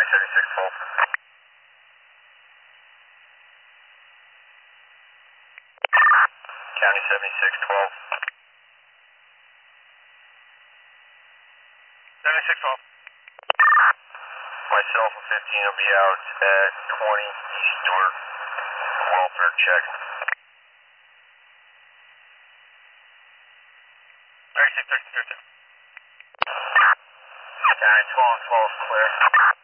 7612. County 7612. 7612. Myself and 15 will be out at 20 East Stewart. Welfare check. 36, 36, 36. County 12 and 12 is clear.